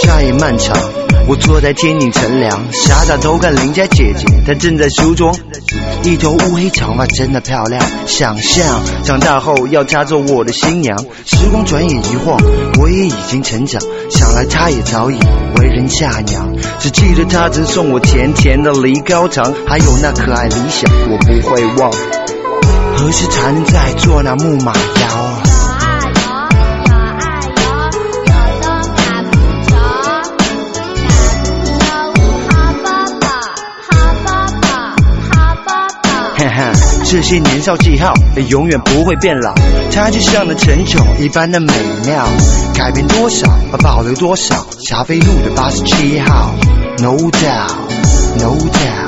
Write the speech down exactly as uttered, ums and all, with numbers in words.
夏夜漫长，我坐在天井乘凉，傻傻偷看邻家姐姐，她正在梳妆，一头乌黑长发真的漂亮，想象长大后要她做我的新娘。时光转眼一晃，我也已经成长，想来她也早已为人嫁娘。只记得她曾送我甜甜的梨膏糖，还有那可爱理想我不会忘。何时才能再做那木马摇啊？这些年少记号也永远不会变老，它就像那陈酒一般的美妙，改变多少保留多少，霞飞路的八十七号 No doubt No doubt